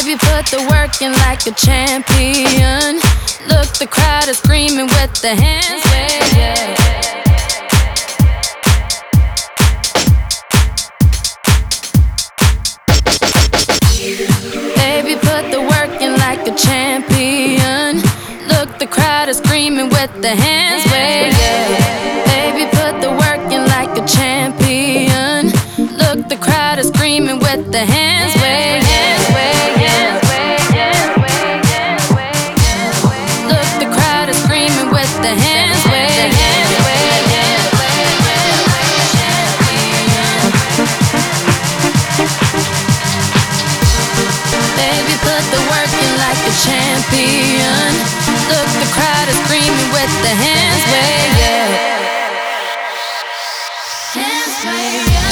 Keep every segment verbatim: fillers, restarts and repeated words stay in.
Baby, put the work in like a champion. Look, the crowd is screaming with the hands waved, yeah. Baby, put the work in like a champion. Look, the crowd is screaming with the hands waved, yeah. Baby, put the work in like a champion. Look, the crowd is screaming with the hands waved, hands waved, hands waved, hands waved, hands waved. Look, the crowd is screaming with the hands waved, hands waved, hands waved, hands waved. Baby, put the work in like a champion. Look, the crowd is screaming with the hands waved, yeah. Hands waved, yeah.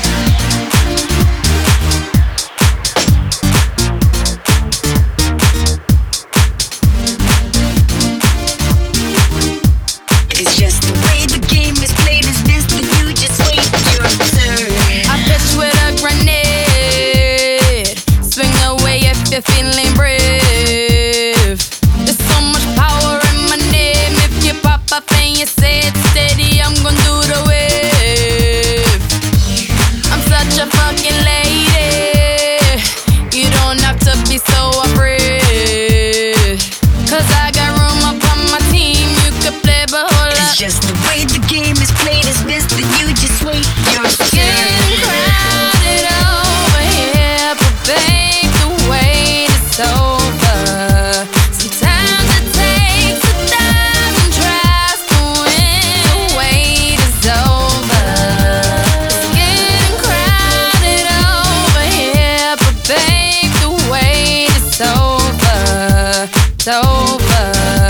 It's just the way the game is played. It's best that you just wait your turn. I pitch with a grenade. Swing away if you're feeling brave. There's so much power in my name. If you pop up and you say it steady, I'm gon' do the wave. I'm such a fucking lady. You don't have to be so afraid. Cause I got room up on my team. You could play but hold up. It's just the way the game is played. It's best that you just wait your Getting turn. crowded over here, but babe, the wait is over. Sometimes it takes a thousand tries to win. The wait is over. It's getting crowded over here, but babe, the wait is over. It's over.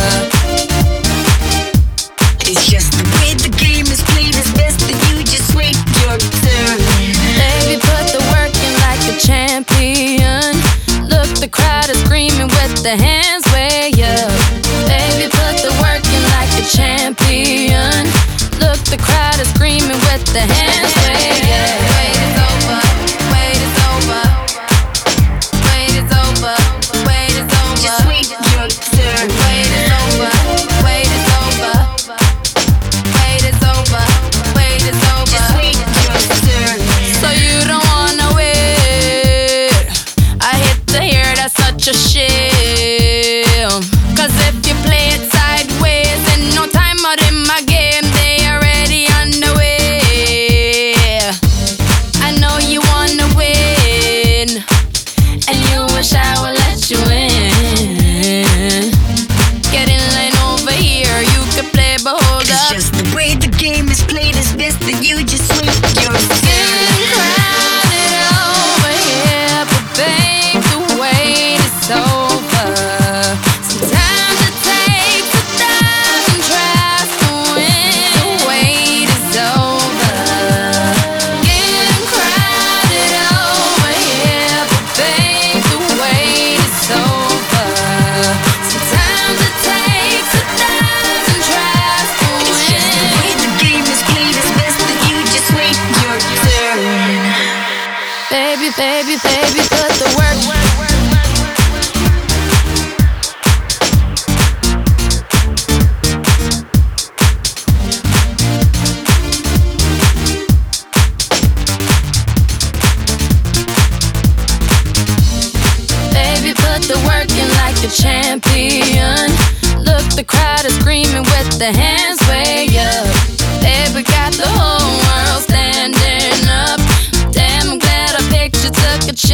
It's just the way the game is played. It's best that you just wait your turn. Baby, put the work in like a champion. Look, the crowd is screaming with the hands waved, yeah. Baby, put the work in like a champion. Look, the crowd is screaming with the hands waved, yeah. Wait, it's over. Wait, it's over. Wait, it's over. Wait, it's over. Just wait your turn. Wait, it's over. Wait, it's over. Wait, it's over. Wait, it's over. Just wait your turn. So you don't wanna wait. I hate to hear that's such a shame. Cause if you play it sideways and no time out in my game, they already on the way. I know you wanna win, and you wish I would let you in. Get in line over here, you can play but hold It's up. just the way the game is played. It's best that you just wait your Getting turn. crowded over here, but babe, the wait is over. Sometimes it takes a thousand tries to win. The wait is over. Getting crowded over here, but babe, the wait is over. Sometimes it takes a thousand tries to It's just the win. way the game is played. It's best that you just wait your turn. Baby, baby, baby, put the work. Baby, put the work in like a champion. Look, the crowd is screaming with the hands waved, yeah. Baby, got the whole world standing up. Damn, I'm glad I picked you, took a chance.